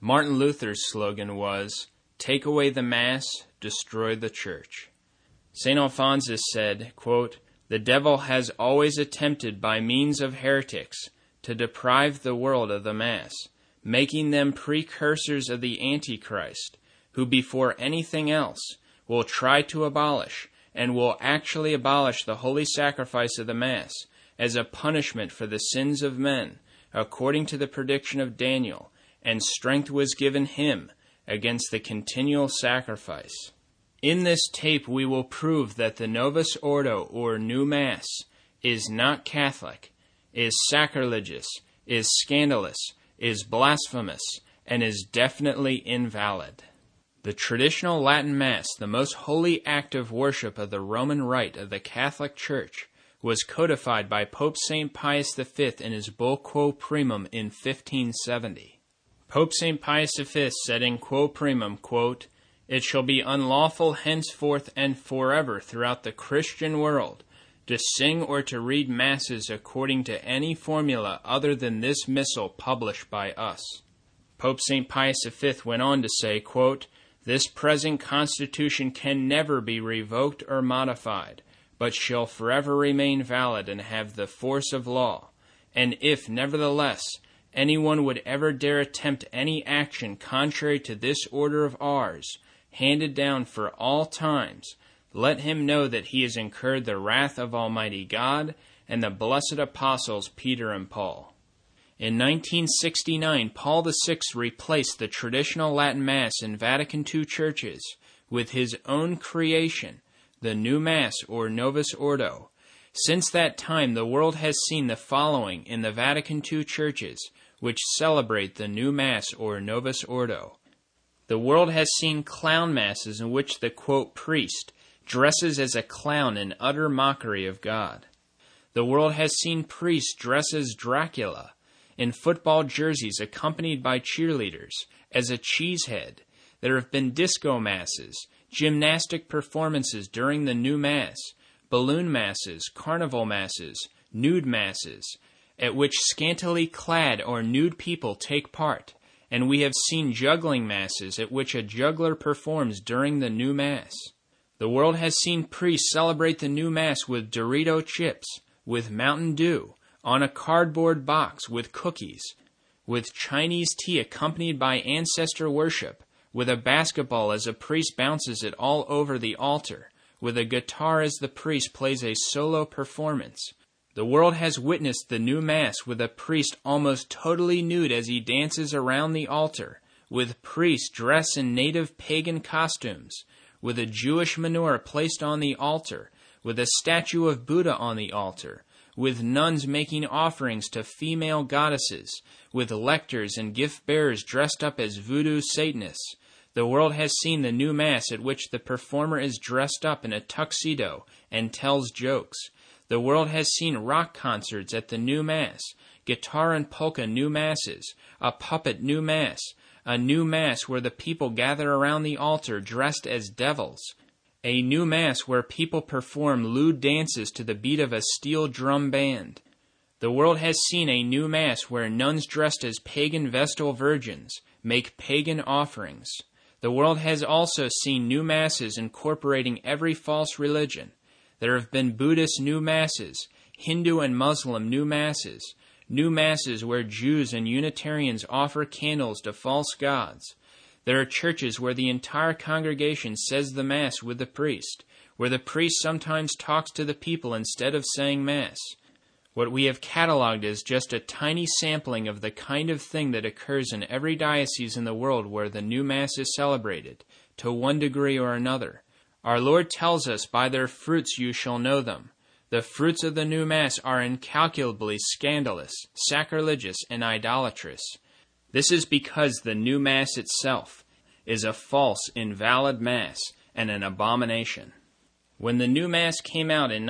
Martin Luther's slogan was, "Take away the Mass, destroy the Church." St. Alphonsus said, quote, "The devil has always attempted by means of heretics to deprive the world of the Mass, making them precursors of the Antichrist, who before anything else will try to abolish, and will actually abolish the holy sacrifice of the Mass as a punishment for the sins of men, according to the prediction of Daniel, and strength was given him against the continual sacrifice." In this tape we will prove that the Novus Ordo, or New Mass, is not Catholic, is sacrilegious, is scandalous, is blasphemous, and is definitely invalid. The traditional Latin Mass, the most holy act of worship of the Roman Rite of the Catholic Church, was codified by Pope St. Pius V in his Bull Quo Primum in 1570. Pope St. Pius V said in Quo Primum, quote, "It shall be unlawful henceforth and forever throughout the Christian world to sing or to read masses according to any formula other than this missal published by us." Pope St. Pius V went on to say, quote, "This present constitution can never be revoked or modified, but shall forever remain valid and have the force of law. And if, nevertheless, anyone would ever dare attempt any action contrary to this order of ours, handed down for all times, let him know that he has incurred the wrath of Almighty God and the blessed apostles Peter and Paul." In 1969, Paul VI replaced the traditional Latin Mass in Vatican II churches with his own creation, the New Mass or Novus Ordo. Since that time, the world has seen the following in the Vatican II churches, which celebrate the New Mass or Novus Ordo. The world has seen clown masses in which the, quote, priest dresses as a clown in utter mockery of God. The world has seen priests dress as Dracula, in football jerseys accompanied by cheerleaders, as a cheesehead. There have been disco masses, gymnastic performances during the New Mass, balloon masses, carnival masses, nude masses, at which scantily clad or nude people take part, and we have seen juggling masses at which a juggler performs during the New Mass. The world has seen priests celebrate the New Mass with Dorito chips, with Mountain Dew, on a cardboard box with cookies, with Chinese tea accompanied by ancestor worship, with a basketball as a priest bounces it all over the altar, with a guitar as the priest plays a solo performance. The world has witnessed the New Mass with a priest almost totally nude as he dances around the altar, with priests dressed in native pagan costumes, with a Jewish menorah placed on the altar, with a statue of Buddha on the altar, with nuns making offerings to female goddesses, with lectors and gift-bearers dressed up as voodoo Satanists. The world has seen the New Mass at which the performer is dressed up in a tuxedo and tells jokes. The world has seen rock concerts at the New Mass, guitar and polka New Masses, a puppet New Mass, a New Mass where the people gather around the altar dressed as devils, a New Mass where people perform lewd dances to the beat of a steel drum band. The world has seen a New Mass where nuns dressed as pagan Vestal Virgins make pagan offerings. The world has also seen New Masses incorporating every false religion. There have been Buddhist New Masses, Hindu and Muslim New Masses where Jews and Unitarians offer candles to false gods. There are churches where the entire congregation says the Mass with the priest, where the priest sometimes talks to the people instead of saying Mass. What we have cataloged is just a tiny sampling of the kind of thing that occurs in every diocese in the world where the New Mass is celebrated, to one degree or another. Our Lord tells us, "By their fruits you shall know them." The fruits of the New Mass are incalculably scandalous, sacrilegious, and idolatrous. This is because the New Mass itself is a false, invalid Mass and an abomination. When the New Mass came out in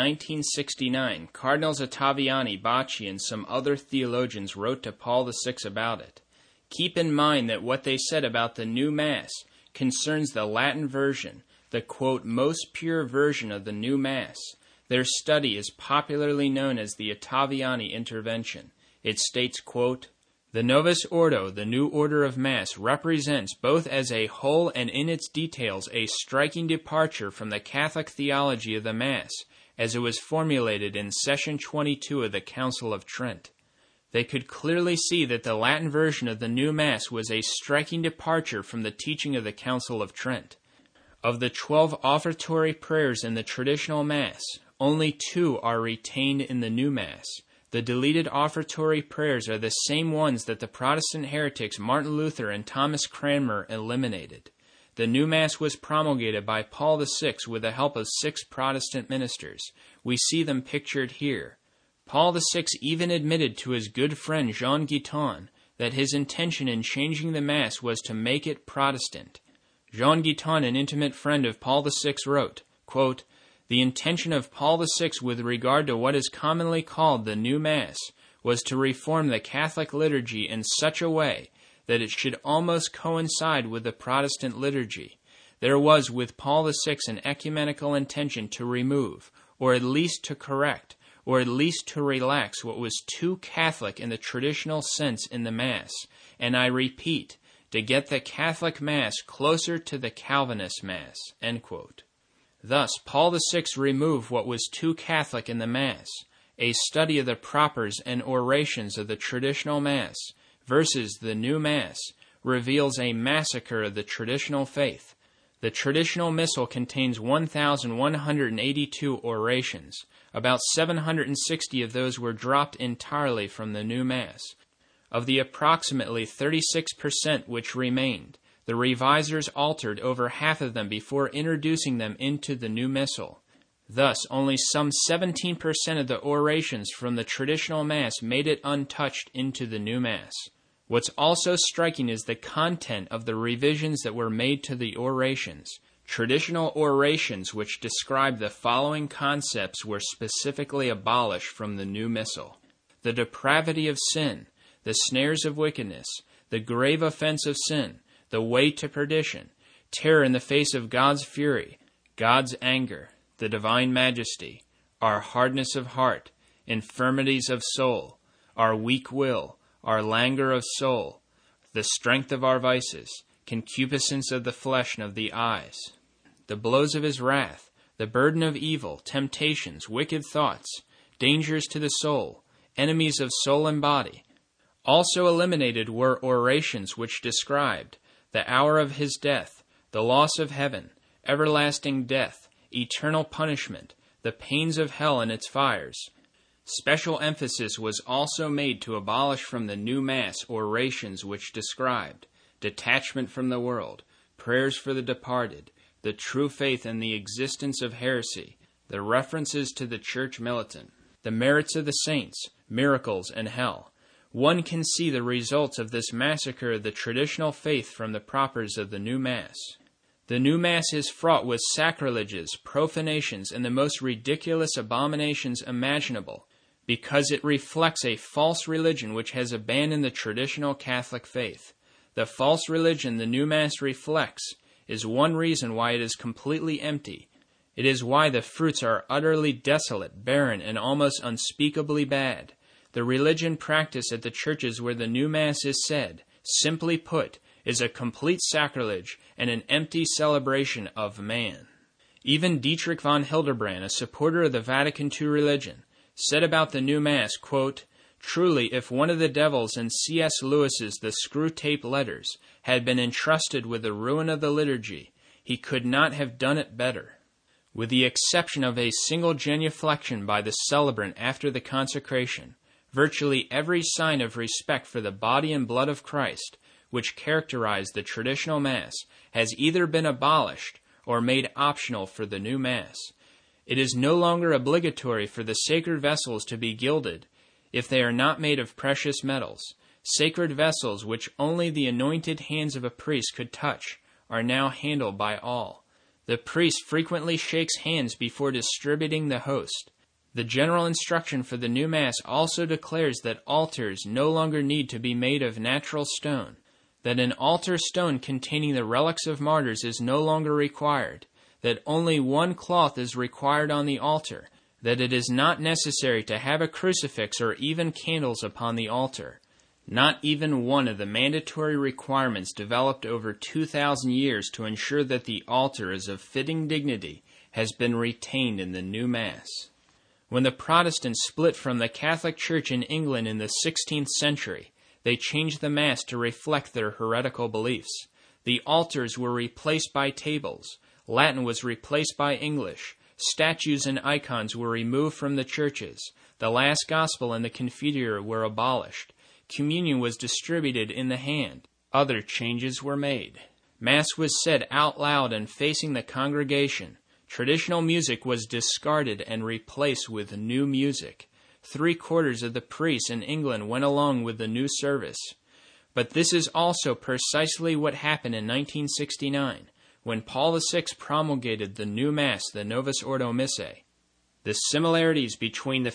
1969, Cardinals Ottaviani, Bacci, and some other theologians wrote to Paul VI about it. Keep in mind that what they said about the New Mass concerns the Latin version, the, quote, most pure version of the New Mass. Their study is popularly known as the Ottaviani intervention. It states, quote, The Novus Ordo, the new order of Mass, represents both as a whole and in its details a striking departure from the Catholic theology of the Mass, as it was formulated in Session 22 of the Council of Trent. They could clearly see that the Latin version of the new Mass was a striking departure from the teaching of the Council of Trent. Of the 12 offertory prayers in the traditional Mass, only 2 are retained in the new Mass. The deleted offertory prayers are the same ones that the Protestant heretics Martin Luther and Thomas Cranmer eliminated. The new Mass was promulgated by Paul VI with the help of 6 Protestant ministers. We see them pictured here. Paul VI even admitted to his good friend Jean Guiton that his intention in changing the Mass was to make it Protestant. Jean Guiton, an intimate friend of Paul VI, wrote, quote, "The intention of Paul VI with regard to what is commonly called the new Mass was to reform the Catholic liturgy in such a way that it should almost coincide with the Protestant liturgy. There was with Paul VI an ecumenical intention to remove, or at least to correct, or at least to relax what was too Catholic in the traditional sense in the Mass, and I repeat, to get the Catholic Mass closer to the Calvinist Mass." End quote. Thus, Paul VI removed what was too Catholic in the Mass. A study of the propers and orations of the traditional Mass versus the new Mass reveals a massacre of the traditional faith. The traditional Missal contains 1,182 orations. About 760 of those were dropped entirely from the new Mass. Of the approximately 36% which remained, the revisers altered over half of them before introducing them into the new Missal. Thus, only some 17% of the orations from the traditional Mass made it untouched into the new Mass. What's also striking is the content of the revisions that were made to the orations. Traditional orations which describe the following concepts were specifically abolished from the new Missal: the depravity of sin, the snares of wickedness, the grave offense of sin, the way to perdition, terror in the face of God's fury, God's anger, the divine majesty, our hardness of heart, infirmities of soul, our weak will, our languor of soul, the strength of our vices, concupiscence of the flesh and of the eyes, the blows of his wrath, the burden of evil, temptations, wicked thoughts, dangers to the soul, enemies of soul and body. Also eliminated were orations which described the hour of his death, the loss of heaven, everlasting death, eternal punishment, the pains of hell and its fires. Special emphasis was also made to abolish from the new Mass orations which described detachment from the world, prayers for the departed, the true faith and the existence of heresy, the references to the church militant, the merits of the saints, miracles, and hell. One can see the results of this massacre of the traditional faith from the propers of the new Mass. The new Mass is fraught with sacrileges, profanations, and the most ridiculous abominations imaginable, because it reflects a false religion which has abandoned the traditional Catholic faith. The false religion the new Mass reflects is one reason why it is completely empty. It is why the fruits are utterly desolate, barren, and almost unspeakably bad. The religion practiced at the churches where the new Mass is said, simply put, is a complete sacrilege and an empty celebration of man. Even Dietrich von Hildebrand, a supporter of the Vatican II religion, said about the new Mass, quote, "Truly, if one of the devils in C.S. Lewis's The Screw-Tape Letters had been entrusted with the ruin of the liturgy, he could not have done it better." With the exception of a single genuflection by the celebrant after the consecration, virtually every sign of respect for the body and blood of Christ, which characterized the traditional Mass, has either been abolished or made optional for the new Mass. It is no longer obligatory for the sacred vessels to be gilded if they are not made of precious metals. Sacred vessels which only the anointed hands of a priest could touch are now handled by all. The priest frequently shakes hands before distributing the host. The general instruction for the new Mass also declares that altars no longer need to be made of natural stone, that an altar stone containing the relics of martyrs is no longer required, that only one cloth is required on the altar, that it is not necessary to have a crucifix or even candles upon the altar. Not even one of the mandatory requirements developed over 2,000 years to ensure that the altar is of fitting dignity has been retained in the new Mass. When the Protestants split from the Catholic Church in England in the 16th century, they changed the Mass to reflect their heretical beliefs. The altars were replaced by tables, Latin was replaced by English, statues and icons were removed from the churches, the last gospel and the Confiteor were abolished, communion was distributed in the hand, other changes were made. Mass was said out loud and facing the congregation. Traditional music was discarded and replaced with new music. 3/4 of the priests in England went along with the new service. But this is also precisely what happened in 1969, when Paul VI promulgated the new Mass, the Novus Ordo Missae. The similarities between the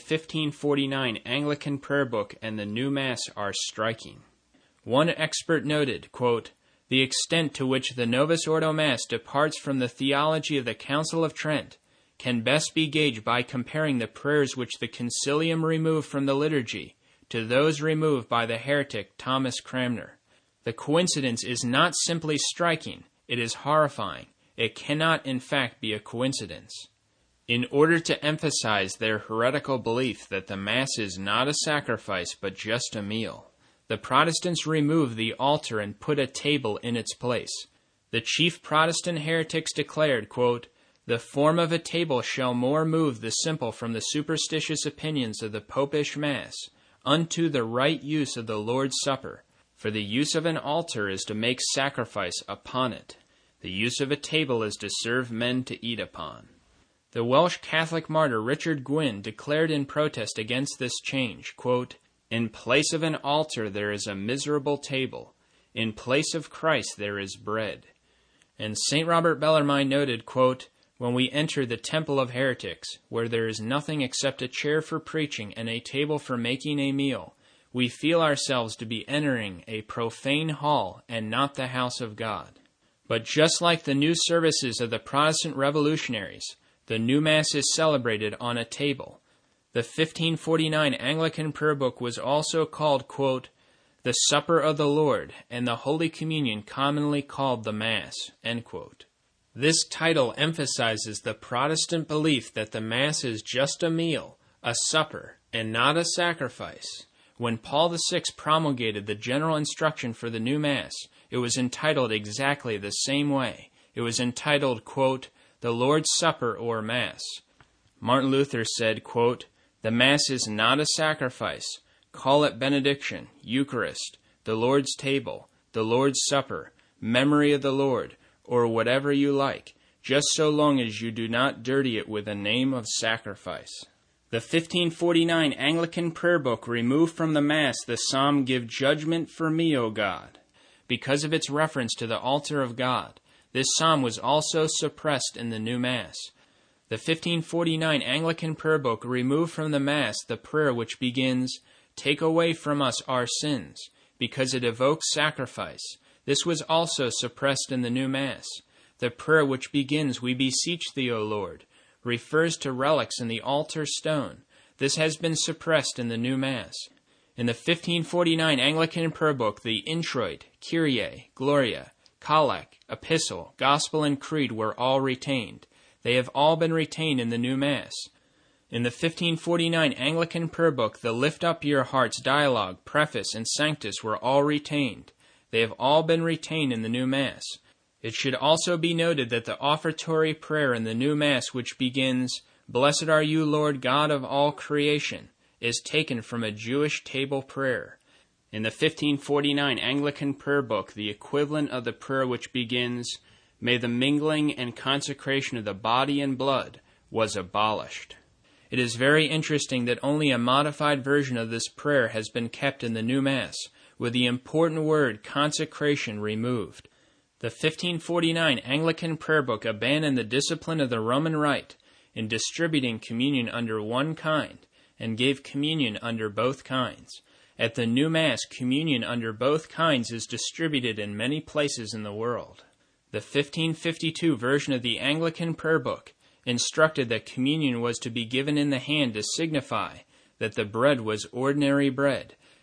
1549 Anglican prayer book and the new Mass are striking. One expert noted, quote, "The extent to which the Novus Ordo Mass departs from the theology of the Council of Trent can best be gauged by comparing the prayers which the Concilium removed from the liturgy to those removed by the heretic Thomas Cranmer. The coincidence is not simply striking, it is horrifying. It cannot, in fact, be a coincidence." In order to emphasize their heretical belief that the Mass is not a sacrifice but just a meal, the Protestants removed the altar and put a table in its place. The chief Protestant heretics declared, quote, "The form of a table shall more move the simple from the superstitious opinions of the Popish Mass unto the right use of the Lord's Supper, for the use of an altar is to make sacrifice upon it. The use of a table is to serve men to eat upon." The Welsh Catholic martyr Richard Gwyn declared in protest against this change, quote, "In place of an altar there is a miserable table. In place of Christ there is bread." And St. Robert Bellarmine noted, quote, "When we enter the temple of heretics, where there is nothing except a chair for preaching and a table for making a meal, we feel ourselves to be entering a profane hall and not the house of God." But just like the new services of the Protestant revolutionaries, the new Mass is celebrated on a table. The 1549 Anglican prayer book was also called, quote, "the Supper of the Lord," and the Holy Communion commonly called the Mass, end quote. This title emphasizes the Protestant belief that the Mass is just a meal, a supper, and not a sacrifice. When Paul VI promulgated the general instruction for the new Mass, it was entitled exactly the same way. It was entitled, quote, "the Lord's Supper or Mass." Martin Luther said, quote, "The Mass is not a sacrifice. Call it benediction, Eucharist, the Lord's table, the Lord's Supper, memory of the Lord, or whatever you like, just so long as you do not dirty it with a name of sacrifice." The 1549 Anglican prayer book removed from the Mass the psalm, "Give judgment for me, O God." Because of its reference to the altar of God, this psalm was also suppressed in the new Mass. The 1549 Anglican prayer book removed from the Mass the prayer which begins, "Take away from us our sins," because it evokes sacrifice. This was also suppressed in the new Mass. The prayer which begins, "We beseech thee, O Lord," refers to relics in the altar stone. This has been suppressed in the new Mass. In the 1549 Anglican prayer book, the introit, Kyrie, Gloria, Collect, Epistle, Gospel, and Creed were all retained. They have all been retained in the new Mass. In the 1549 Anglican prayer book, the Lift Up Your Hearts dialogue, preface, and sanctus were all retained. They have all been retained in the new Mass. It should also be noted that the offertory prayer in the new Mass, which begins, "Blessed are you, Lord God of all creation," is taken from a Jewish table prayer. In the 1549 Anglican prayer book, the equivalent of the prayer which begins, "May the mingling and consecration of the body and blood," was abolished. It is very interesting that only a modified version of this prayer has been kept in the new Mass, with the important word consecration removed. The 1549 Anglican prayer book abandoned the discipline of the Roman Rite in distributing communion under one kind and gave communion under both kinds. At the new Mass, communion under both kinds is distributed in many places in the world. The 1552 version of the Anglican prayer book instructed that communion was to be given in the hand to signify that the bread was ordinary bread,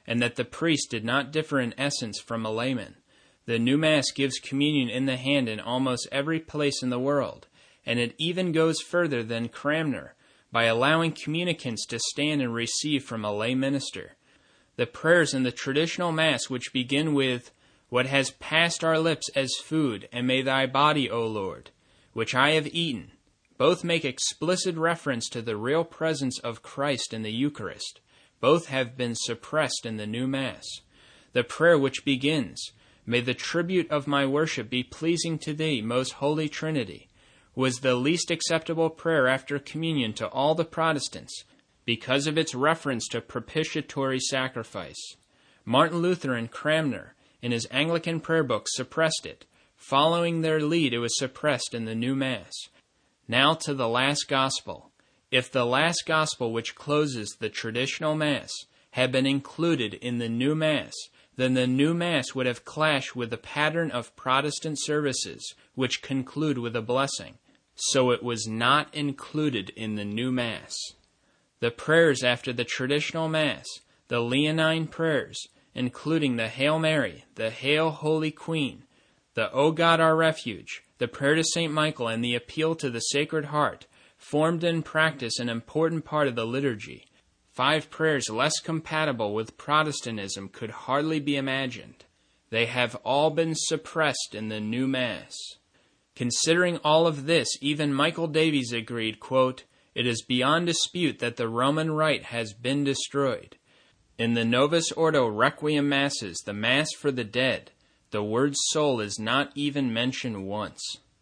and that the priest did not differ in essence from a layman. The new Mass gives communion in the hand in almost every place in the world, and it even goes further than Cranmer by allowing communicants to stand and receive from a lay minister. The prayers in the traditional Mass, which begin with, "What has passed our lips as food, and may thy body, O Lord, which I have eaten," both make explicit reference to the real presence of Christ in the Eucharist. Both have been suppressed in the new Mass. The prayer which begins, "May the tribute of my worship be pleasing to thee, most holy Trinity," was the least acceptable prayer after communion to all the Protestants because of its reference to propitiatory sacrifice. Martin Luther and Cranmer, in his Anglican prayer book, suppressed it. Following their lead, it was suppressed in the new Mass. Now to the last Gospel. If the last Gospel, which closes the traditional Mass, had been included in the new Mass, then the new Mass would have clashed with the pattern of Protestant services, which conclude with a blessing. So it was not included in the new Mass. The prayers after the traditional Mass, the Leonine prayers, including the Hail Mary, the Hail Holy Queen, the O God our Refuge, the prayer to St. Michael, and the appeal to the Sacred Heart, formed in practice an important part of the liturgy. 5 prayers less compatible with Protestantism could hardly be imagined. They have all been suppressed in the new Mass. Considering all of this, even Michael Davies agreed, quote, "It is beyond dispute that the Roman Rite has been destroyed. In the Novus Ordo Requiem Masses, the Mass for the dead, the word soul is not even mentioned once."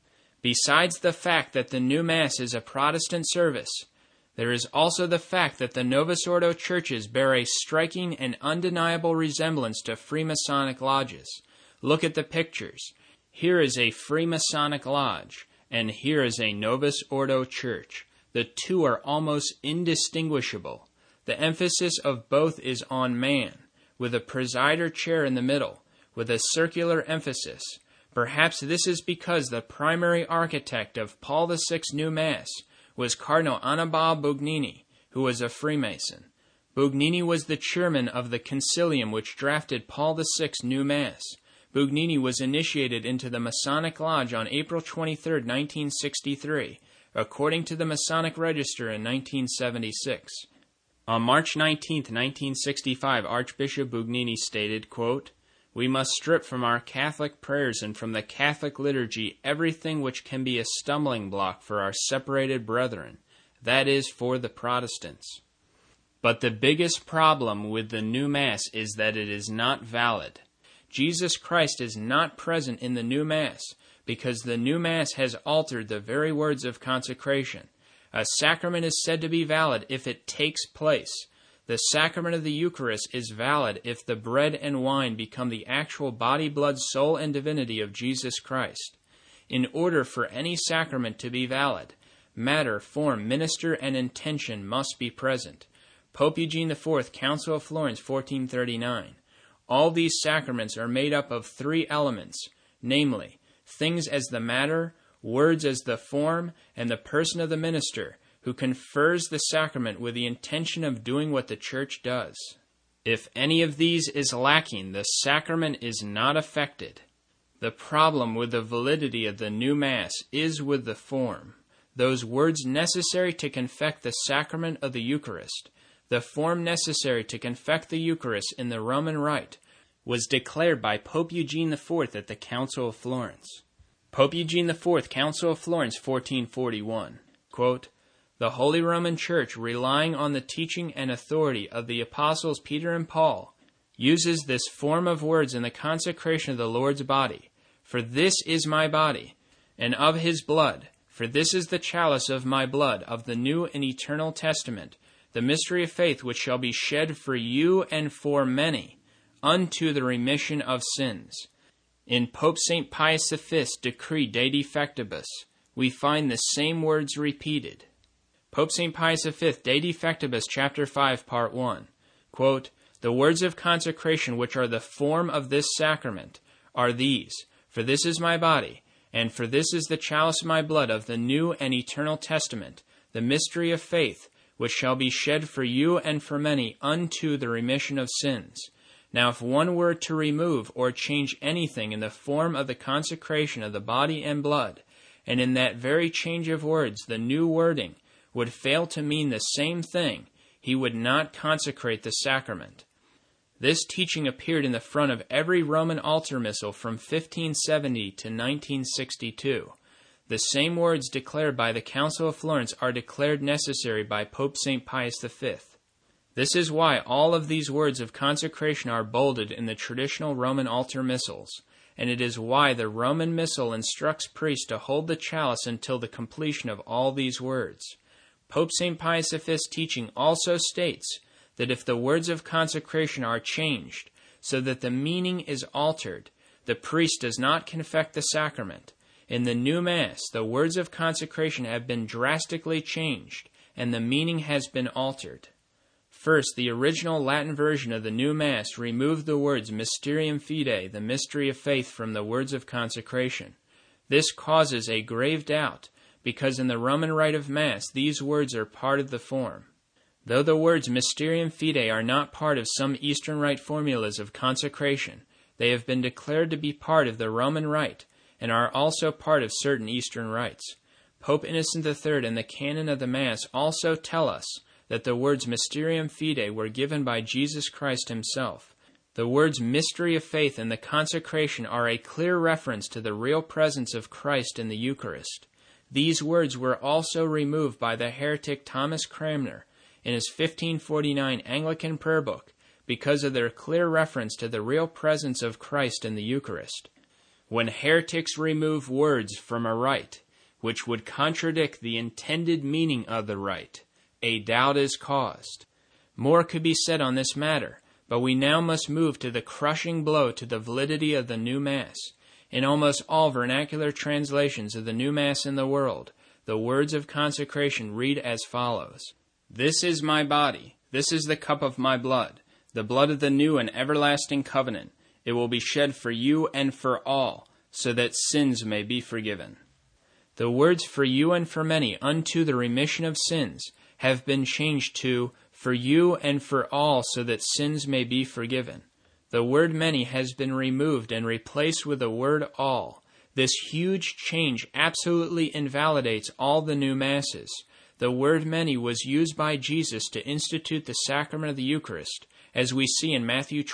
Besides the fact that the new Mass is a Protestant service, there is also the fact that the Novus Ordo churches bear a striking and undeniable resemblance to Freemasonic lodges. Look at the pictures. Here is a Freemasonic lodge, and here is a Novus Ordo church. The two are almost indistinguishable. The emphasis of both is on man, with a presider chair in the middle, with a circular emphasis. Perhaps this is because the primary architect of Paul VI's new Mass was Cardinal Annibale Bugnini, who was a Freemason. Bugnini was the chairman of the concilium which drafted Paul VI's new Mass. Bugnini was initiated into the Masonic Lodge on April 23, 1963, according to the Masonic Register in 1976. On March 19, 1965, Archbishop Bugnini stated, quote, "We must strip from our Catholic prayers and from the Catholic liturgy everything which can be a stumbling block for our separated brethren, that is, for the Protestants." But the biggest problem with the new Mass is that it is not valid. Jesus Christ is not present in the new Mass because the new Mass has altered the very words of consecration. A sacrament is said to be valid if it takes place. The sacrament of the Eucharist is valid if the bread and wine become the actual body, blood, soul, and divinity of Jesus Christ. In order for any sacrament to be valid, matter, form, minister, and intention must be present. Pope Eugene IV, Council of Florence, 1439. All these sacraments are made up of 3 elements, namely, things as the matter, words as the form, and the person of the minister, who confers the sacrament with the intention of doing what the Church does. If any of these is lacking, the sacrament is not effected. The problem with the validity of the new Mass is with the form, those words necessary to confect the sacrament of the Eucharist. The form necessary to confect the Eucharist in the Roman Rite was declared by Pope Eugene IV at the Council of Florence. Pope Eugene IV, Council of Florence, 1441, quote, "The Holy Roman Church, relying on the teaching and authority of the apostles Peter and Paul, uses this form of words in the consecration of the Lord's body. For this is my body, and of his blood, for this is the chalice of my blood, of the new and eternal testament, the mystery of faith which shall be shed for you and for many, unto the remission of sins." In Pope St. Pius V's decree De Defectibus, we find the same words repeated. Pope St. Pius V, De Defectibus, Chapter 5, Part 1, quote, "The words of consecration which are the form of this sacrament are these, for this is my body, and for this is the chalice of my blood of the new and eternal testament, the mystery of faith, which shall be shed for you and for many unto the remission of sins. Now if one were to remove or change anything in the form of the consecration of the body and blood, and in that very change of words the new wording would fail to mean the same thing, he would not consecrate the sacrament. This teaching appeared in the front of every Roman altar missal from 1570 to 1962. The same words declared by the Council of Florence are declared necessary by Pope St. Pius V. This is why all of these words of consecration are bolded in the traditional Roman altar missals, and it is why the Roman Missal instructs priests to hold the chalice until the completion of all these words. Pope St. Pius V's teaching also states that if the words of consecration are changed so that the meaning is altered, the priest does not confect the sacrament. In the new Mass, the words of consecration have been drastically changed, and the meaning has been altered. First, the original Latin version of the new Mass removed the words Mysterium Fidei, the mystery of faith, from the words of consecration. This causes a grave doubt, because in the Roman rite of Mass these words are part of the form. Though the words Mysterium Fidei are not part of some Eastern Rite formulas of consecration, they have been declared to be part of the Roman Rite, and are also part of certain Eastern rites. Pope Innocent III and the canon of the Mass also tell us that the words Mysterium Fidei were given by Jesus Christ himself. The words mystery of faith and the consecration are a clear reference to the real presence of Christ in the Eucharist. These words were also removed by the heretic Thomas Cranmer in his 1549 Anglican Prayer Book because of their clear reference to the real presence of Christ in the Eucharist. When heretics remove words from a rite which would contradict the intended meaning of the rite, a doubt is caused. More could be said on this matter, but we now must move to the crushing blow to the validity of the new Mass. In almost all vernacular translations of the new Mass in the world, the words of consecration read as follows: "This is my body, this is the cup of my blood, the blood of the new and everlasting covenant. It will be shed for you and for all, so that sins may be forgiven." The words "for you and for many unto the remission of sins" have been changed to "for you and for all, so that sins may be forgiven." The word "many" has been removed and replaced with the word "all." This huge change absolutely invalidates all the new Masses. The word "many" was used by Jesus to institute the sacrament of the Eucharist, as we see in Matthew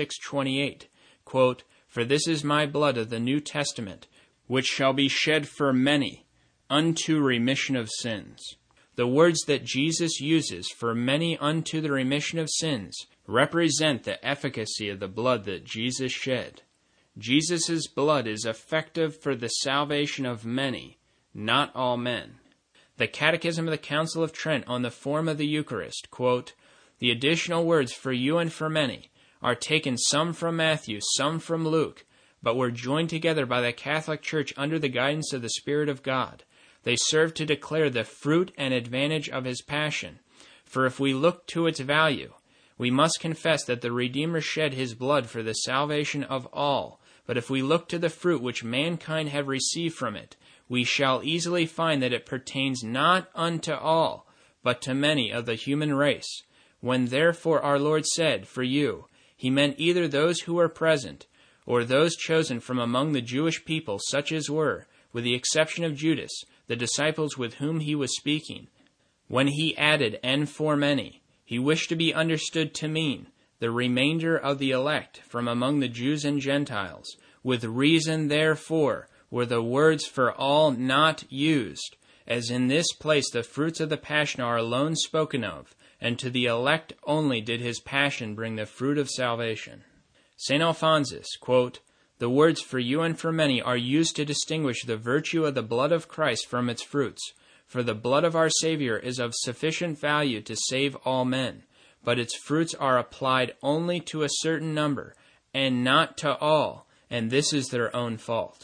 26:28. Quote, "For this is my blood of the New Testament, which shall be shed for many, unto remission of sins." The words that Jesus uses for many unto the remission of sins represent the efficacy of the blood that Jesus shed. Jesus' blood is effective for the salvation of many, not all men. The Catechism of the Council of Trent on the form of the Eucharist, quote, "The additional words 'for you and for many' are taken some from Matthew, some from Luke, but were joined together by the Catholic Church under the guidance of the Spirit of God. They serve to declare the fruit and advantage of his passion. For if we look to its value, we must confess that the Redeemer shed his blood for the salvation of all. But if we look to the fruit which mankind have received from it, we shall easily find that it pertains not unto all, but to many of the human race. When therefore our Lord said, 'for you,' he meant either those who were present, or those chosen from among the Jewish people, such as were, with the exception of Judas, the disciples with whom he was speaking. When he added 'and for many,' he wished to be understood to mean the remainder of the elect from among the Jews and Gentiles. With reason, therefore, were the words 'for all' not used, as in this place the fruits of the passion are alone spoken of, and to the elect only did his passion bring the fruit of salvation." St. Alphonsus, quote, "The words 'for you and for many' are used to distinguish the virtue of the blood of Christ from its fruits. For the blood of our Savior is of sufficient value to save all men, but its fruits are applied only to a certain number, and not to all, and this is their own fault."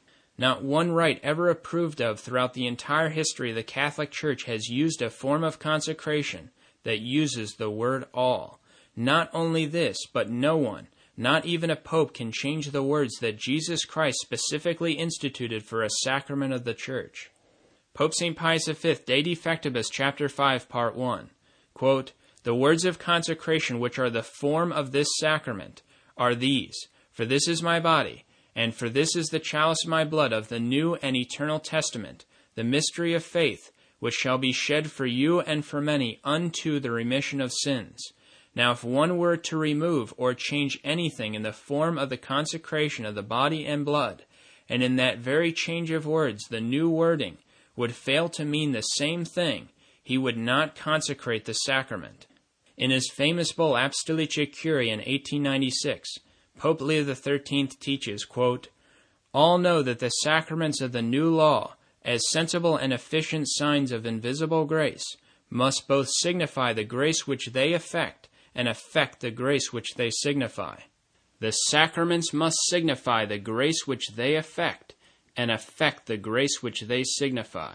Not one rite ever approved of throughout the entire history of the Catholic Church has used a form of consecration that uses the word "all." Not only this, but no one, not even a pope, can change the words that Jesus Christ specifically instituted for a sacrament of the Church. Pope St. Pius V, De Defectibus, Chapter 5, Part 1, quote, The words of consecration which are the form of this sacrament are these: For this is my body, and for this is the chalice of my blood of the new and eternal testament, the mystery of faith, which shall be shed for you and for many unto the remission of sins. Now if one were to remove or change anything in the form of the consecration of the body and blood, and in that very change of words the new wording would fail to mean the same thing, he would not consecrate the sacrament. In his famous bull Apostolicae Curiae in 1896, Pope Leo XIII teaches, quote, All know that the sacraments of the new law, as sensible and efficient signs of invisible grace, must both signify the grace which they effect and effect the grace which they signify. The sacraments must signify the grace which they effect and effect the grace which they signify.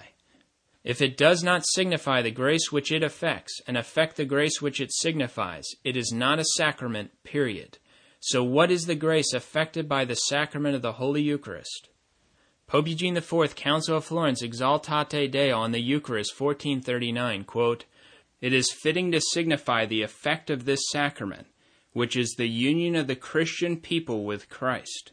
If it does not signify the grace which it effects and effect the grace which it signifies, it is not a sacrament, period. So what is the grace effected by the sacrament of the Holy Eucharist? Pope Eugene IV, Council of Florence, Exaltate Deo on the Eucharist, 1439, quote, It is fitting to signify the effect of this sacrament, which is the union of the Christian people with Christ.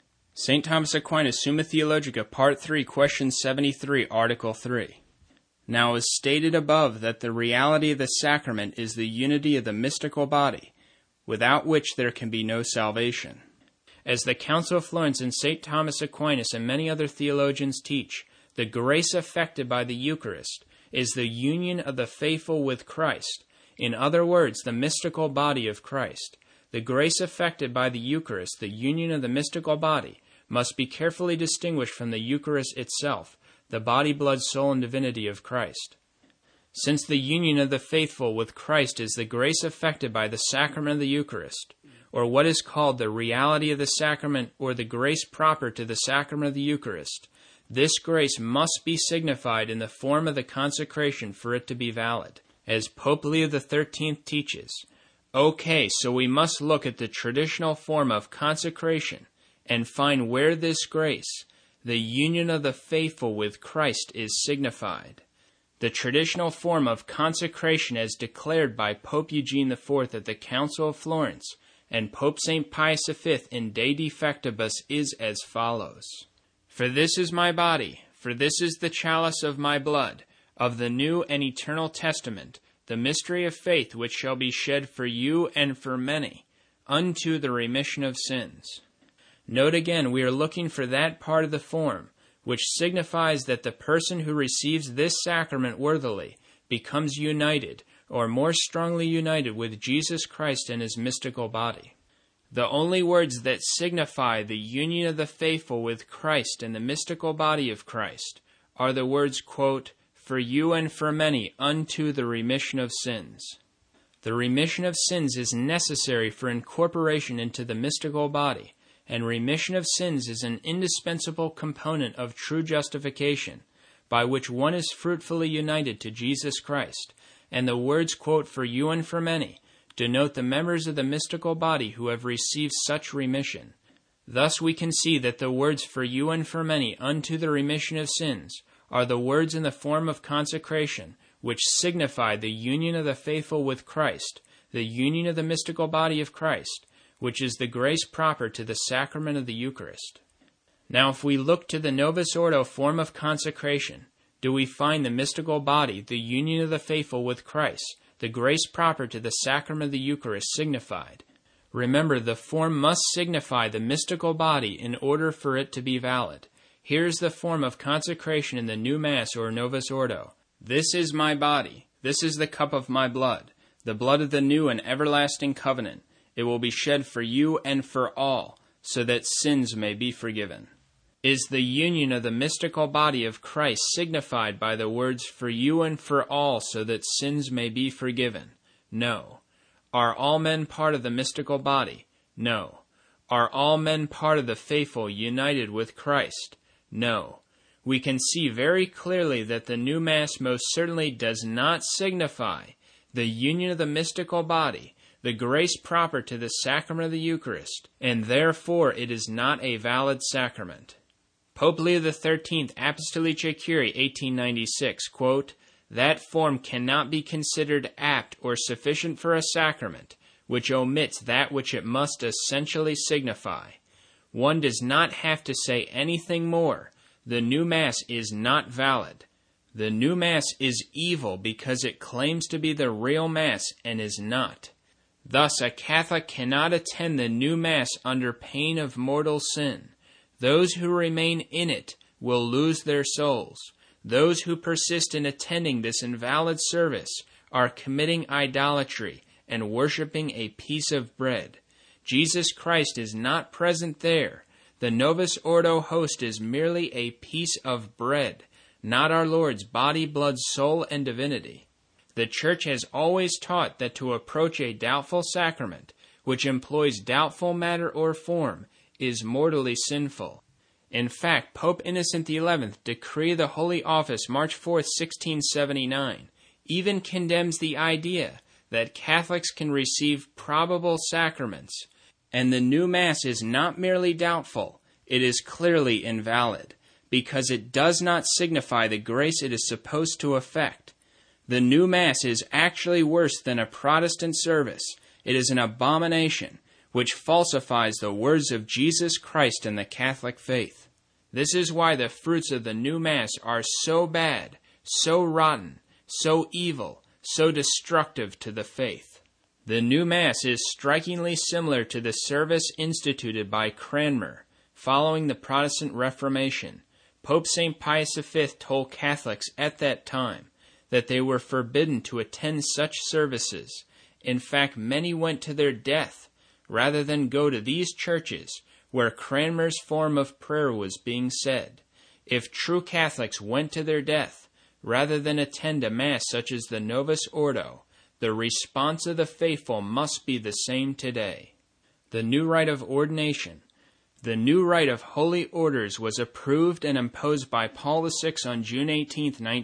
St. Thomas Aquinas, Summa Theologica, Part 3, Question 73, Article 3. Now, as stated above that the reality of the sacrament is the unity of the mystical body, without which there can be no salvation. As the Council of Florence and St. Thomas Aquinas and many other theologians teach, the grace effected by the Eucharist is the union of the faithful with Christ, in other words, the mystical body of Christ. The grace effected by the Eucharist, the union of the mystical body, must be carefully distinguished from the Eucharist itself, the body, blood, soul, and divinity of Christ. Since the union of the faithful with Christ is the grace effected by the sacrament of the Eucharist, or what is called the reality of the sacrament or the grace proper to the sacrament of the Eucharist, this grace must be signified in the form of the consecration for it to be valid, as Pope Leo XIII teaches. Okay, so we must look at the traditional form of consecration and find where this grace, the union of the faithful with Christ, is signified. The traditional form of consecration as declared by Pope Eugene IV at the Council of Florence and Pope St. Pius V in De Defectibus is as follows. For this is my body, for this is the chalice of my blood, of the new and eternal testament, the mystery of faith which shall be shed for you and for many, unto the remission of sins. Note again, we are looking for that part of the form which signifies that the person who receives this sacrament worthily becomes united, or more strongly united, with Jesus Christ and his mystical body. The only words that signify the union of the faithful with Christ and the mystical body of Christ are the words, quote, for you and for many unto the remission of sins. The remission of sins is necessary for incorporation into the mystical body, and remission of sins is an indispensable component of true justification, by which one is fruitfully united to Jesus Christ, and the words, quote, for you and for many, denote the members of the mystical body who have received such remission. Thus we can see that the words for you and for many unto the remission of sins are the words in the form of consecration, which signify the union of the faithful with Christ, the union of the mystical body of Christ, which is the grace proper to the sacrament of the Eucharist. Now if we look to the Novus Ordo form of consecration, do we find the mystical body, the union of the faithful with Christ, the grace proper to the sacrament of the Eucharist signified? Remember, the form must signify the mystical body in order for it to be valid. Here is the form of consecration in the new Mass or Novus Ordo. This is my body. This is the cup of my blood, the blood of the new and everlasting covenant. It will be shed for you and for all, so that sins may be forgiven. Is the union of the mystical body of Christ signified by the words for you and for all, so that sins may be forgiven? No. Are all men part of the mystical body? No. Are all men part of the faithful united with Christ? No. We can see very clearly that the new Mass most certainly does not signify the union of the mystical body, the grace proper to the sacrament of the Eucharist, and therefore it is not a valid sacrament. Pope Leo XIII, Apostolicae Curiae, 1896, quote, that form cannot be considered apt or sufficient for a sacrament, which omits that which it must essentially signify. One does not have to say anything more. The new Mass is not valid. The new Mass is evil because it claims to be the real Mass and is not. Thus, a Catholic cannot attend the new Mass under pain of mortal sin. Those who remain in it will lose their souls. Those who persist in attending this invalid service are committing idolatry and worshiping a piece of bread. Jesus Christ is not present there. The Novus Ordo host is merely a piece of bread, not our Lord's body, blood, soul, and divinity. The Church has always taught that to approach a doubtful sacrament, which employs doubtful matter or form, is mortally sinful. In fact, Pope Innocent XI, Decree of the Holy Office, March 4, 1679, even condemns the idea that Catholics can receive probable sacraments, and the new Mass is not merely doubtful, it is clearly invalid, because it does not signify the grace it is supposed to effect. The new Mass is actually worse than a Protestant service. It is an abomination, which falsifies the words of Jesus Christ and the Catholic faith. This is why the fruits of the new Mass are so bad, so rotten, so evil, so destructive to the faith. The new Mass is strikingly similar to the service instituted by Cranmer following the Protestant Reformation. Pope St. Pius V told Catholics at that time that they were forbidden to attend such services. In fact, many went to their death rather than go to these churches where Cranmer's form of prayer was being said. If true Catholics went to their death rather than attend a Mass such as the Novus Ordo, the response of the faithful must be the same today. The new rite of ordination. The new rite of holy orders was approved and imposed by Paul VI on June 18,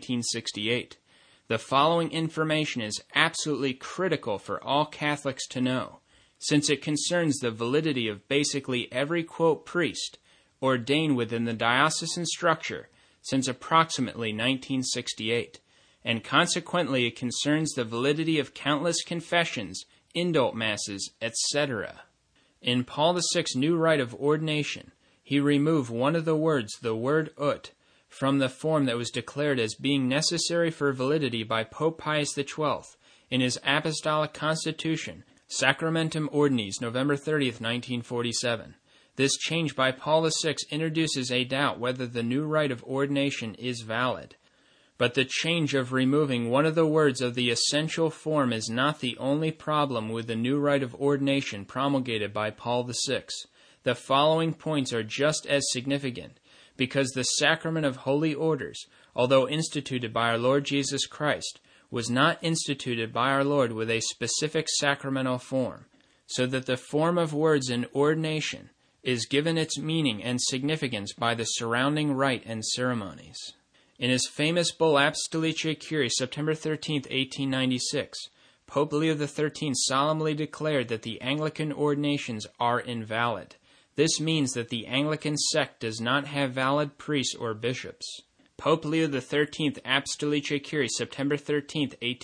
1968. The following information is absolutely critical for all Catholics to know, since it concerns the validity of basically every, quote, priest ordained within the diocesan structure since approximately 1968, and consequently it concerns the validity of countless confessions, indult masses, etc. In Paul VI's new rite of ordination, he removed one of the words, the word ut, from the form that was declared as being necessary for validity by Pope Pius XII in his Apostolic Constitution, Sacramentum Ordinis, November 30, 1947. This change by Paul VI introduces a doubt whether the new rite of ordination is valid. But the change of removing one of the words of the essential form is not the only problem with the new rite of ordination promulgated by Paul VI. The following points are just as significant, because the sacrament of holy orders, although instituted by our Lord Jesus Christ, was not instituted by our Lord with a specific sacramental form, so that the form of words in ordination is given its meaning and significance by the surrounding rite and ceremonies. In his famous bull Apostolicae Curiae, September 13, 1896, Pope Leo XIII solemnly declared that the Anglican ordinations are invalid. This means that the Anglican sect does not have valid priests or bishops. Pope Leo XIII, Apostolicae Curiae, September 13,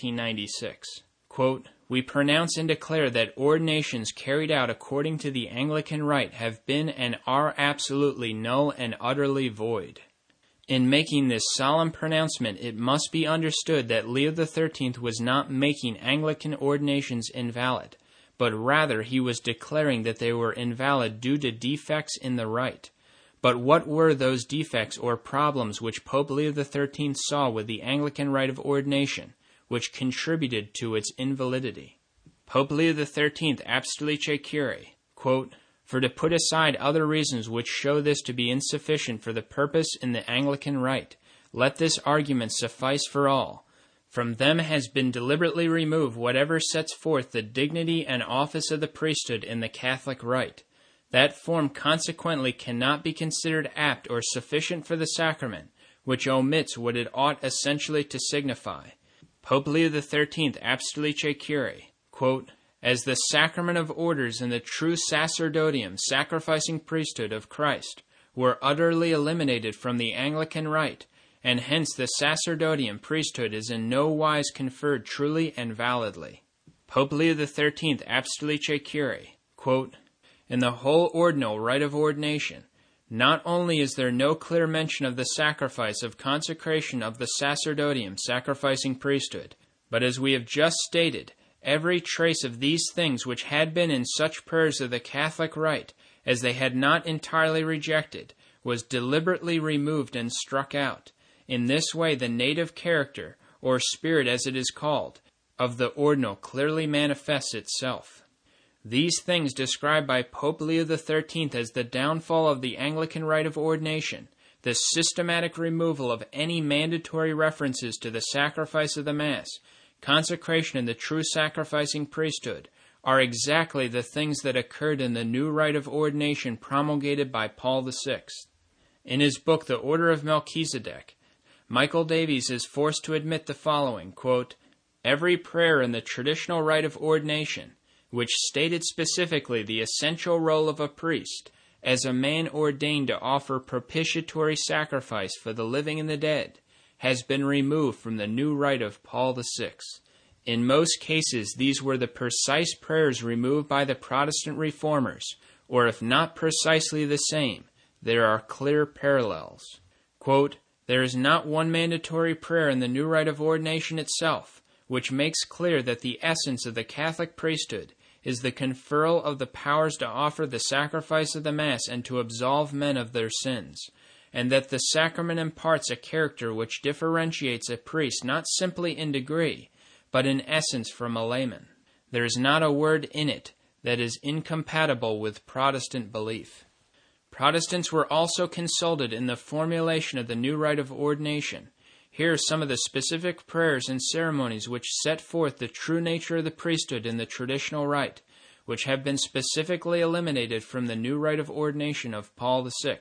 1896, quote, "We pronounce and declare that ordinations carried out according to the Anglican rite have been and are absolutely null and utterly void." In making this solemn pronouncement, it must be understood that Leo XIII was not making Anglican ordinations invalid, but rather he was declaring that they were invalid due to defects in the rite. But what were those defects or problems which Pope Leo XIII saw with the Anglican rite of ordination, which contributed to its invalidity? Pope Leo XIII, Apostolicae Curiae, quote, "For to put aside other reasons which show this to be insufficient for the purpose in the Anglican rite, let this argument suffice for all. From them has been deliberately removed whatever sets forth the dignity and office of the priesthood in the Catholic rite. That form consequently cannot be considered apt or sufficient for the sacrament, which omits what it ought essentially to signify." Pope Leo XIII, Apostolicae Curiae, quote, "As the sacrament of orders and the true sacerdotium, sacrificing priesthood of Christ, were utterly eliminated from the Anglican rite, and hence the sacerdotium priesthood is in no wise conferred truly and validly. Pope Leo XIII Apostolicae Curiae, quote, in the whole ordinal rite of ordination, not only is there no clear mention of the sacrifice of consecration of the sacerdotium sacrificing priesthood, but as we have just stated, every trace of these things which had been in such prayers of the Catholic rite, as they had not entirely rejected, was deliberately removed and struck out. In this way the native character, or spirit as it is called, of the ordinal clearly manifests itself. These things described by Pope Leo XIII as the downfall of the Anglican rite of ordination, the systematic removal of any mandatory references to the sacrifice of the Mass, consecration in the true sacrificing priesthood, are exactly the things that occurred in the new rite of ordination promulgated by Paul VI. In his book, The Order of Melchizedek, Michael Davies is forced to admit the following, quote, every prayer in the traditional rite of ordination, which stated specifically the essential role of a priest as a man ordained to offer propitiatory sacrifice for the living and the dead, has been removed from the new rite of Paul VI. In most cases, these were the precise prayers removed by the Protestant reformers, or if not precisely the same, there are clear parallels. Quote, there is not one mandatory prayer in the new rite of ordination itself, which makes clear that the essence of the Catholic priesthood is the conferral of the powers to offer the sacrifice of the Mass and to absolve men of their sins, and that the sacrament imparts a character which differentiates a priest not simply in degree, but in essence from a layman. There is not a word in it that is incompatible with Protestant belief. Protestants were also consulted in the formulation of the new rite of ordination. Here are some of the specific prayers and ceremonies which set forth the true nature of the priesthood in the traditional rite, which have been specifically eliminated from the new rite of ordination of Paul VI.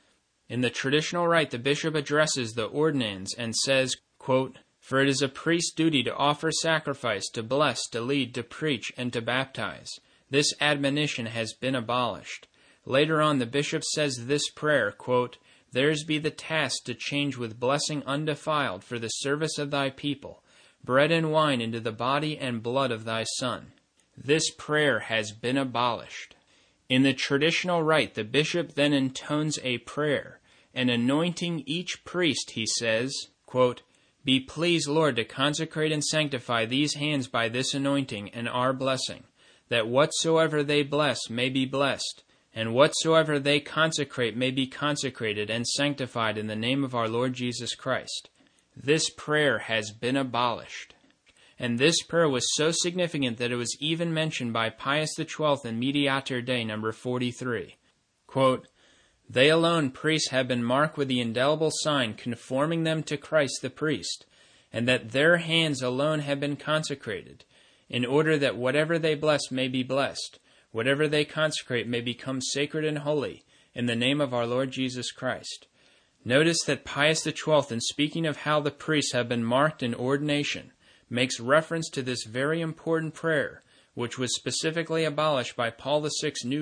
In the traditional rite, the bishop addresses the ordinands and says, quote, for it is a priest's duty to offer sacrifice, to bless, to lead, to preach, and to baptize. This admonition has been abolished. Later on, the bishop says this prayer, quote, theirs be the task to change with blessing undefiled for the service of thy people, bread and wine into the body and blood of thy Son. This prayer has been abolished. In the traditional rite, the bishop then intones a prayer, and anointing each priest, he says, quote, be pleased, Lord, to consecrate and sanctify these hands by this anointing and our blessing, that whatsoever they bless may be blessed, and whatsoever they consecrate may be consecrated and sanctified in the name of our Lord Jesus Christ. This prayer has been abolished. And this prayer was so significant that it was even mentioned by Pius XII in Mediator Dei number 43. Quote, they alone, priests, have been marked with the indelible sign conforming them to Christ the priest, and that their hands alone have been consecrated, in order that whatever they bless may be blessed, whatever they consecrate may become sacred and holy, in the name of our Lord Jesus Christ. Notice that Pius XII, in speaking of how the priests have been marked in ordination, makes reference to this very important prayer, which was specifically abolished by Paul VI's new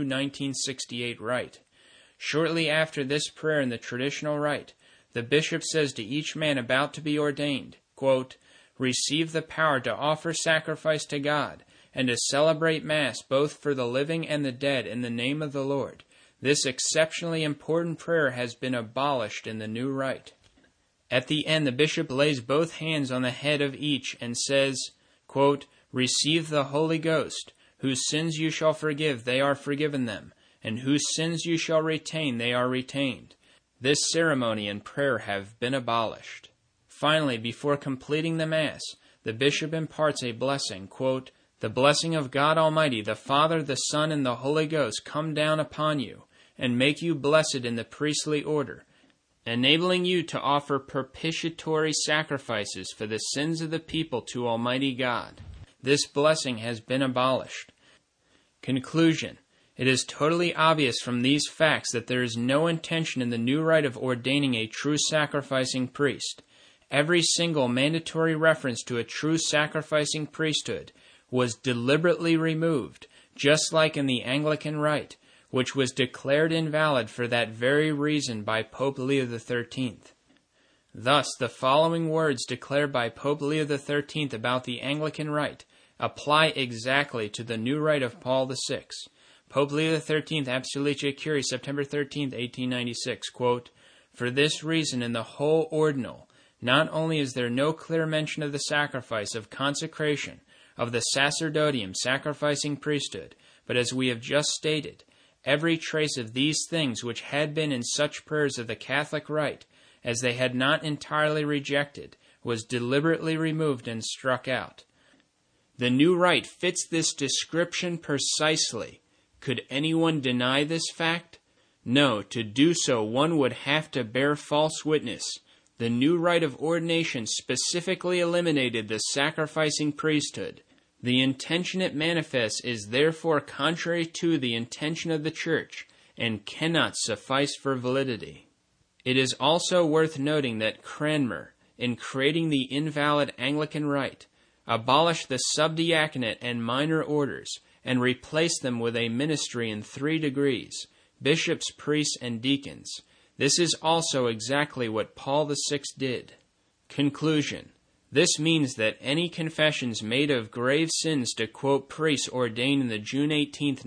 1968 rite. Shortly after this prayer in the traditional rite, the bishop says to each man about to be ordained, quote, receive the power to offer sacrifice to God, and to celebrate Mass both for the living and the dead in the name of the Lord. This exceptionally important prayer has been abolished in the new rite. At the end, the bishop lays both hands on the head of each and says, quote, receive the Holy Ghost, whose sins you shall forgive, they are forgiven them, and whose sins you shall retain, they are retained. This ceremony and prayer have been abolished. Finally, before completing the Mass, the bishop imparts a blessing, quote, the blessing of God Almighty, the Father, the Son, and the Holy Ghost come down upon you, and make you blessed in the priestly order, enabling you to offer propitiatory sacrifices for the sins of the people to Almighty God. This blessing has been abolished. Conclusion. It is totally obvious from these facts that there is no intention in the new rite of ordaining a true sacrificing priest. Every single mandatory reference to a true sacrificing priesthood was deliberately removed, just like in the Anglican rite, which was declared invalid for that very reason by Pope Leo XIII. Thus, the following words declared by Pope Leo XIII about the Anglican rite apply exactly to the new rite of Paul VI. Pope Leo XIII, Apostolicae Curiae, September 13, 1896, quote, "For this reason in the whole ordinal, not only is there no clear mention of the sacrifice of consecration, of the sacerdotium sacrificing priesthood, but as we have just stated, every trace of these things which had been in such prayers of the Catholic rite, as they had not entirely rejected, was deliberately removed and struck out. The new rite fits this description precisely. Could anyone deny this fact? No, to do so one would have to bear false witness. The new rite of ordination specifically eliminated the sacrificing priesthood. The intention it manifests is therefore contrary to the intention of the Church, and cannot suffice for validity." It is also worth noting that Cranmer, in creating the invalid Anglican rite, abolished the subdiaconate and minor orders, and replaced them with a ministry in 3 degrees, bishops, priests, and deacons. This is also exactly what Paul VI did. Conclusion. This means that any confessions made of grave sins to quote priests ordained in the June 18,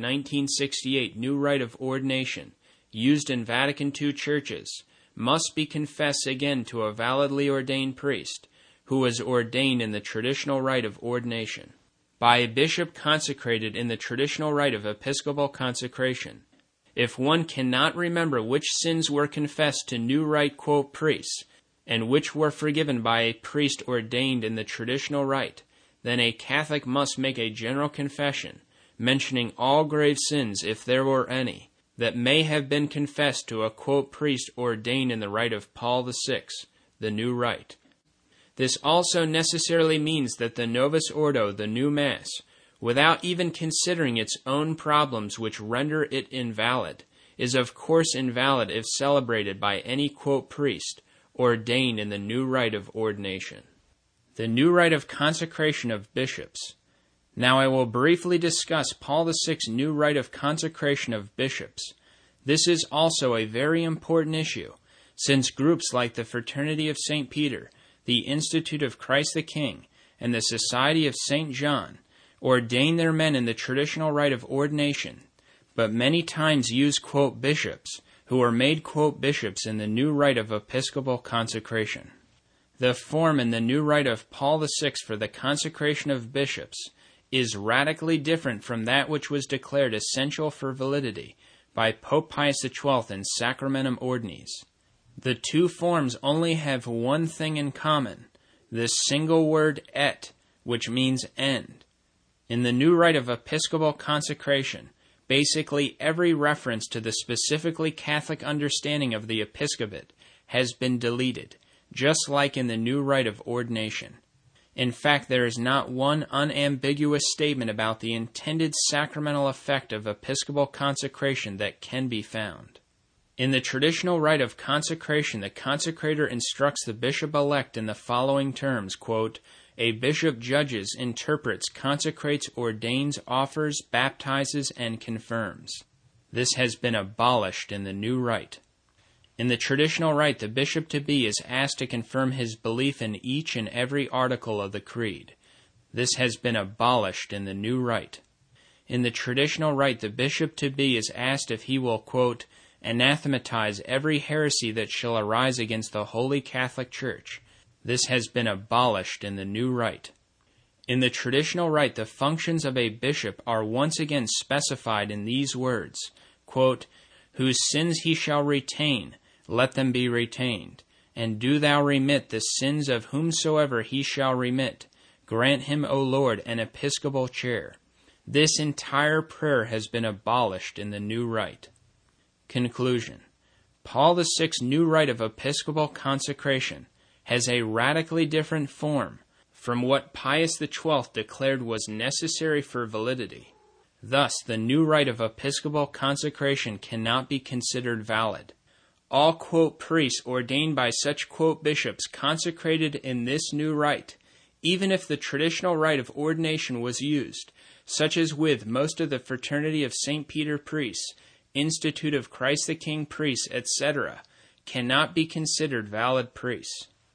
1968 new rite of ordination, used in Vatican II churches, must be confessed again to a validly ordained priest, who was ordained in the traditional rite of ordination, by a bishop consecrated in the traditional rite of episcopal consecration. If one cannot remember which sins were confessed to new rite quote priests, and which were forgiven by a priest ordained in the traditional rite, then a Catholic must make a general confession, mentioning all grave sins, if there were any, that may have been confessed to a quote priest ordained in the rite of Paul VI, the new rite. This also necessarily means that the Novus Ordo, the new Mass, without even considering its own problems which render it invalid, is of course invalid if celebrated by any quote priest ordained in the new rite of ordination. The new rite of consecration of bishops. Now I will briefly discuss Paul VI's new rite of consecration of bishops. This is also a very important issue, since groups like the Fraternity of St. Peter, the Institute of Christ the King, and the Society of St. John ordain their men in the traditional rite of ordination, but many times use quote bishops, who are made quote bishops in the new rite of episcopal consecration. The form in the new rite of Paul VI for the consecration of bishops is radically different from that which was declared essential for validity by Pope Pius XII in Sacramentum Ordinis. The two forms only have one thing in common, the single word et, which means end. In the new rite of episcopal consecration, basically every reference to the specifically Catholic understanding of the episcopate has been deleted, just like in the new rite of ordination. In fact, there is not one unambiguous statement about the intended sacramental effect of episcopal consecration that can be found. In the traditional rite of consecration, the consecrator instructs the bishop-elect in the following terms, quote, "A bishop judges, interprets, consecrates, ordains, offers, baptizes, and confirms." This has been abolished in the new rite. In the traditional rite, the bishop-to-be is asked to confirm his belief in each and every article of the creed. This has been abolished in the new rite. In the traditional rite, the bishop-to-be is asked if he will, quote, "anathematize every heresy that shall arise against the Holy Catholic Church." This has been abolished in the new rite. In the traditional rite, the functions of a bishop are once again specified in these words, quote, "Whose sins he shall retain, let them be retained. And do thou remit the sins of whomsoever he shall remit. Grant him, O Lord, an episcopal chair." This entire prayer has been abolished in the new rite. Conclusion. Paul VI's new rite of episcopal consecration has a radically different form from what Pius XII declared was necessary for validity. Thus, the new rite of episcopal consecration cannot be considered valid. All quote priests ordained by such quote bishops consecrated in this new rite, even if the traditional rite of ordination was used, such as with most of the Fraternity of St. Peter priests, Institute of Christ the King priests, etc., cannot be considered valid priests.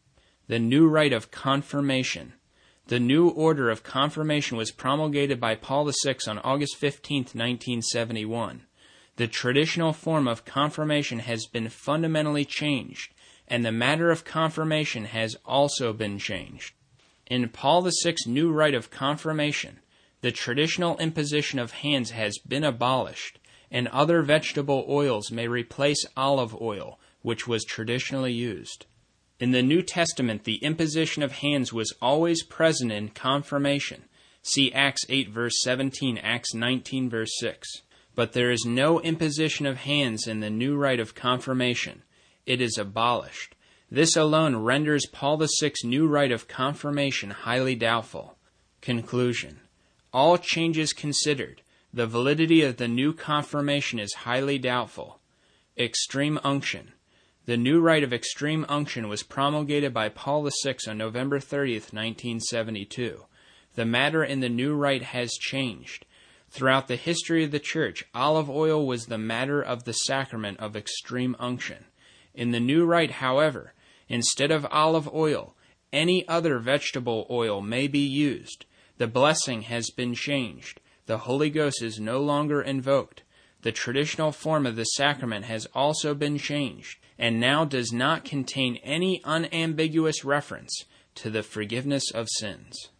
The new rite of confirmation. The new order of confirmation was promulgated by Paul VI on August 15, 1971. The traditional form of confirmation has been fundamentally changed, and the matter of confirmation has also been changed. In Paul VI's new rite of confirmation, the traditional imposition of hands has been abolished, and other vegetable oils may replace olive oil, which was traditionally used. In the New Testament, the imposition of hands was always present in confirmation. See Acts 8 verse 17, Acts 19 verse 6. But there is no imposition of hands in the new rite of confirmation. It is abolished. This alone renders Paul VI's new rite of confirmation highly doubtful. Conclusion. All changes considered, the validity of the new confirmation is highly doubtful. Extreme unction. The new rite of extreme unction was promulgated by Paul VI on November 30, 1972. The matter in the new rite has changed. Throughout the history of the Church, olive oil was the matter of the sacrament of extreme unction. In the new rite, however, instead of olive oil, any other vegetable oil may be used. The blessing has been changed. The Holy Ghost is no longer invoked. The traditional form of the sacrament has also been changed, and now does not contain any unambiguous reference to the forgiveness of sins.